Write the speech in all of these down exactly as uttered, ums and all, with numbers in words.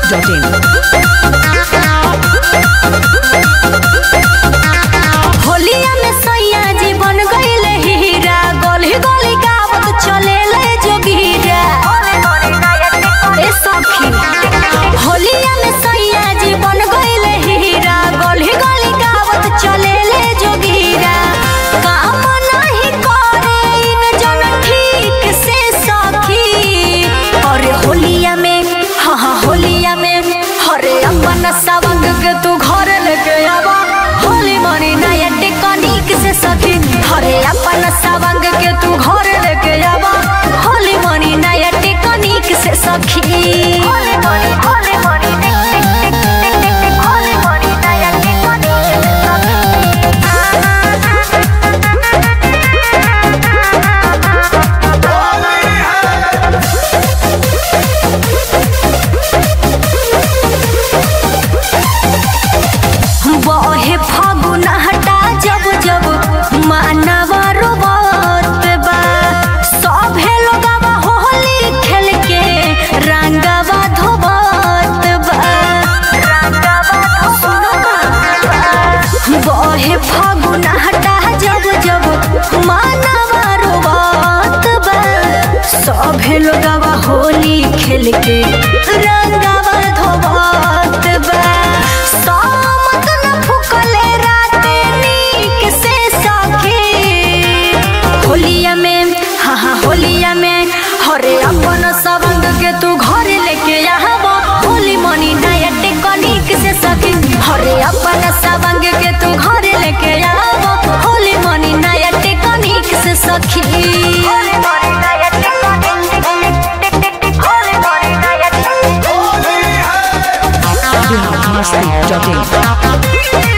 Dot in. होलिया में सैया जी बन गईले हीरा, गली गली गावत चलेले जोगीरा। ए सखी होलिया में सैया जी बन गईले हीरा, गली गली गावत चलेले जोगीरा। काम नहीं करे इन जन ठीक से सखी। अरे होलिया में हाँ हाँ होलिया में हरे अपन सवंग के तू घर लेके आवा। होली मनी नया टेक्निक से सखी, हरे अपन सवंग के तू घर लेके आवा। होली मनी नया टेक्निक से सखी। होली मनी होली मनी होली मनी नया टेक्निक से बहे फागुन हटा जब जब मानवा रोबत बा। सभे लोगवा होली खेल के रंगवा धोबत बा। बहे फागुन हटा जब जब मानवा रोबत बा। सभे लोगवा होली खेल के रंगवा धोबत बा। होलिया में हाँ हाँ होलिया में हरे अपन सवंग के तू घर लेके आवा। होली मनी नया टेक्निक से सखी, हरे अपन सवंग के तू घर लेके आवा। होली मनी नया टेक्निक से सखी। होली मनी नया टेक्निक होली मनी नया मस्ती डॉट इन।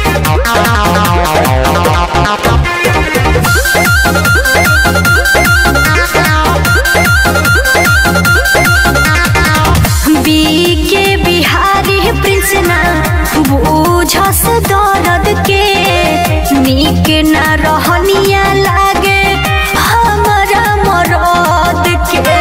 के बिहारी प्रिंस ना बूझस दर्द के, नीक ना रहनिया लागे हमारा मरद के।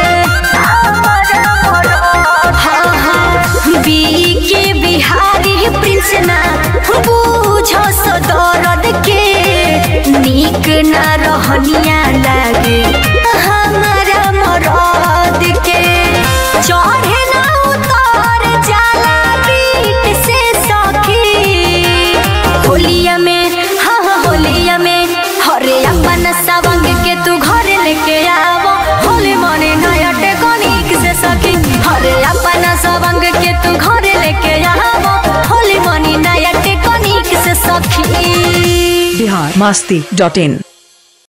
हाँ हाँ बी के बिहारी प्रिंस ना बूझस दर्द के, नीक ना रहनिया लागे हमारा मरद के। चढ़े ना उतार जाला पीठ से सखी। होलिया में हाँ हाँ होलिया में हरे अपन सवंग के तू घर लेके आवो। होली मनी नया टेक्निक से सखी, हरे अपन सवंग के तू घर लेके आवो। होली मनी नया टेक्निक से सखी। बिहार मस्ती डॉट इन।